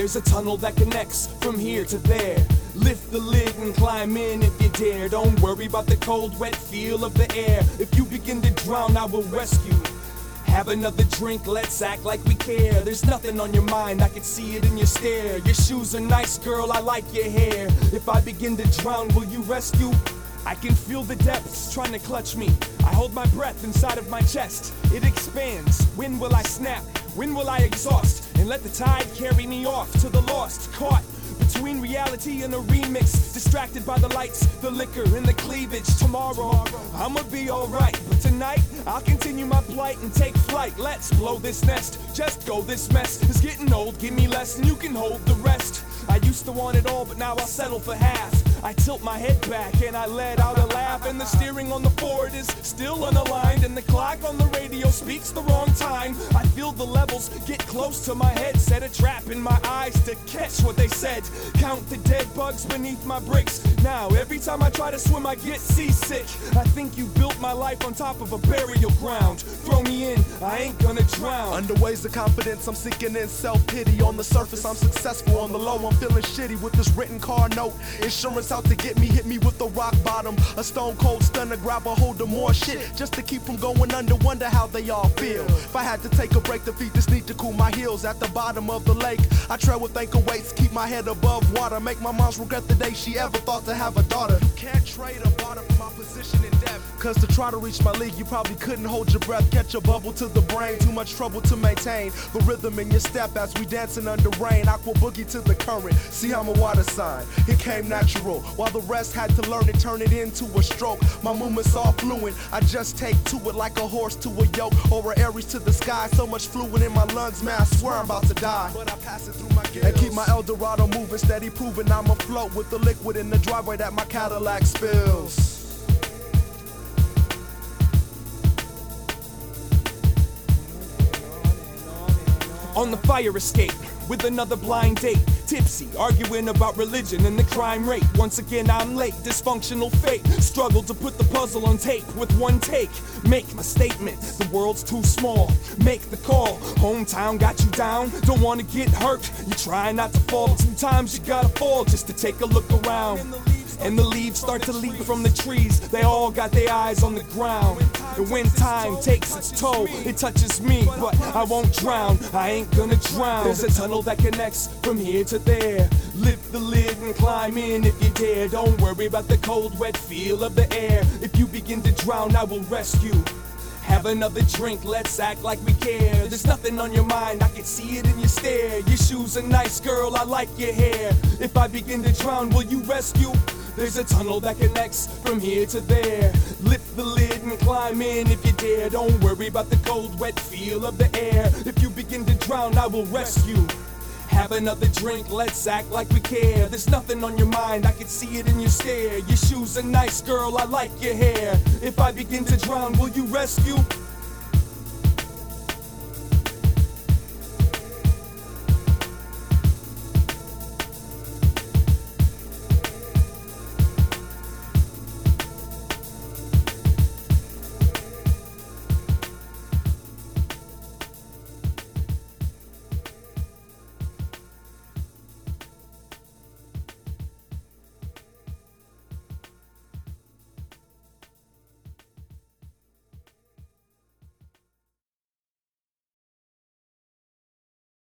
There's a tunnel that connects from here to there. Lift the lid and climb in if you dare. Don't worry about the cold, wet feel of the air. If you begin to drown, I will rescue. Have another drink, let's act like we care. There's nothing on your mind, I can see it in your stare. Your shoes are nice, girl, I like your hair. If I begin to drown, will you rescue? I can feel the depths trying to clutch me. I hold my breath inside of my chest. It expands. When will I snap? When will I exhaust? And let the tide carry me off to the lost. Caught between reality and a remix. Distracted by the lights, the liquor, and the cleavage. Tomorrow, I'ma be alright. But tonight, I'll continue my plight and take flight. Let's blow this nest. Just go, this mess is getting old. Give me less and you can hold the rest. I used to want it all, but now I'll settle for half. I tilt my head back and I let out a laugh. And the steering on the Ford is still unaligned. And the clock on the radio speaks the wrong time. I feel the levels get close to my head. Set a trap in my eyes to catch what they said. Count the dead bugs beneath my bricks. Now every time I try to swim I get seasick. I think you built my life on top of a burial ground. Throw me in, I ain't gonna drown. Underways of confidence, I'm seeking in self-pity. On the surface I'm successful, on the low I'm feeling shitty. With this written car note, insurance out to get me. Hit me with the rock bottom, a stone cold stunner. Grab a hold of more shit just to keep from going under. Wonder how they all feel. If I had to take a break to feed this need to cool my heels at the bottom of the lake, I tread with anchor weights, keep my head above water. Make my mom's regret the day she ever thought to have a daughter. You can't trade a water for my position in depth. Cause to try to reach my league, you probably couldn't hold your breath. Catch a bubble to the brain, too much trouble to maintain the rhythm in your step as we dancing under rain. Aqua boogie to the current, see I'm a water sign. It came natural, while the rest had to learn it, turn it into a stroke. My movements all fluent, I just take to it like a horse to a yoke, or an Aries to the sky. So much fluid in my lungs, man, I swear I'm about to die. But I pass it through my gills and keep my Eldorado moving, steady proving I'm afloat with the liquid in the driveway that my Cadillac spills. On the fire escape with another blind date. Tipsy, arguing about religion and the crime rate. Once again I'm late, dysfunctional fate. Struggle to put the puzzle on tape with one take. Make my statement, the world's too small. Make the call, hometown got you down. Don't wanna get hurt, you try not to fall. Sometimes you gotta fall just to take a look around. And the leaves start to leap from the trees. They all got their eyes on the ground. And when time takes its toll, it touches me, but I won't drown. I ain't gonna drown. There's a tunnel that connects from here to there. Lift the lid and climb in if you dare. Don't worry about the cold, wet feel of the air. If you begin to drown, I will rescue. Have another drink, let's act like we care. There's nothing on your mind, I can see it in your stare. Your shoes are nice, girl, I like your hair. If I begin to drown, will you rescue? There's a tunnel that connects from here to there. Lift the lid and climb in if you dare. Don't worry about the cold, wet feel of the air. If you begin to drown, I will rescue. Have another drink, let's act like we care. There's nothing on your mind, I can see it in your stare. Your shoes are nice, girl, I like your hair. If I begin to drown, will you rescue?